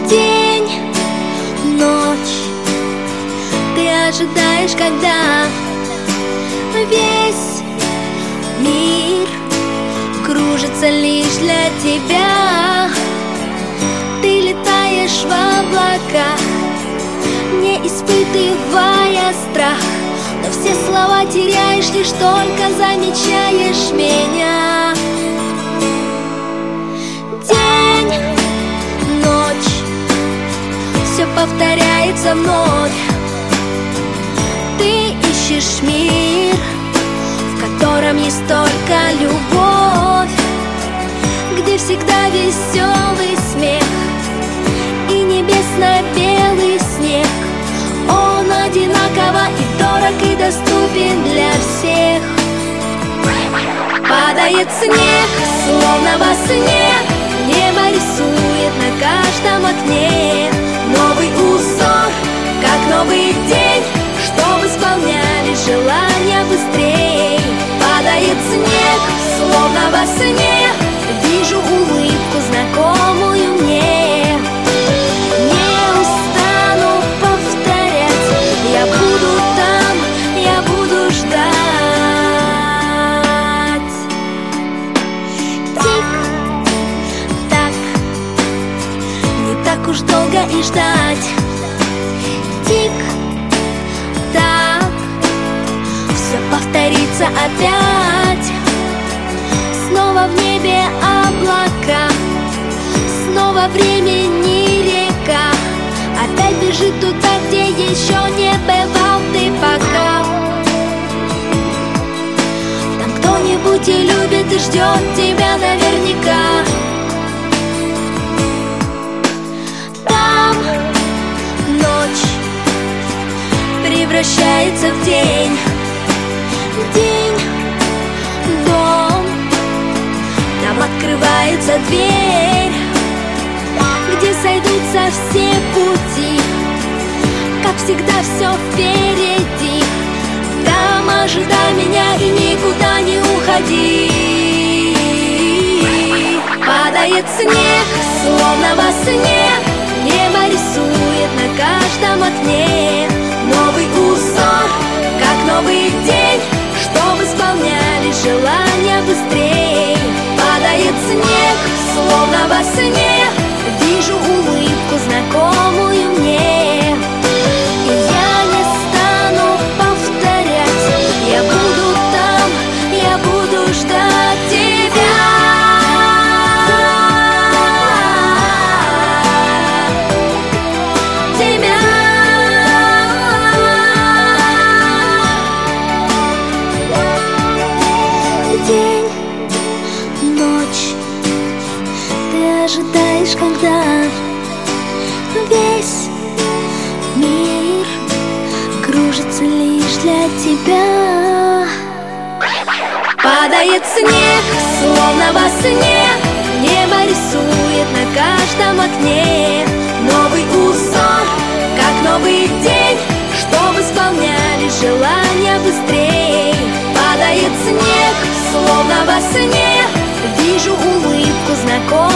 День, ночь, ты ожидаешь, когда весь мир кружится лишь для тебя. Ты летаешь в облаках, не испытывая страх, но все слова теряешь, лишь только замечаешь меня. День, ночь, все повторяется вновь. Ты ищешь мир, в котором есть только любовь, где всегда веселый смех и небесно-белый снег. Он одинаково и дорог, и доступен для всех. Падает снег, словно во сне, небо рисует на каждом окне новый узор, как новый день, чтоб исполнялись желания быстрей. Падает снег, словно во сне, вижу улыбку, знакомую мне. Не устану повторять, я буду там, я буду ждать. Тик-так, не так уж долго и ждать. Тик-так, все повторится опять. Снова в небе облака, снова времени река. Опять бежит туда, где еще не бывал ты пока. Там кто-нибудь и любит, и ждет тебя наверняка. Там ночь превращается в день. День, дом, там открывается дверь, где сойдутся все пути, как всегда все впереди. Там ожидай меня и никуда не уходи. Падает снег, словно во сне, небо рисует на каждом окне новый узор, как новый день, чтоб исполнялись желания быстрей. Падает снег, словно во сне, вижу улыбку, знакомую мне. И я не стану повторять, я буду там, я буду ждать тебя. Тебя. День, ночь, ты ожидаешь, когда весь мир кружится лишь для тебя. Падает снег, словно во сне, небо рисует на каждом окне новый узор, как новый день, чтоб исполнялись желания быстрей. Падает снег, словно во сне, вижу улыбку, знакомую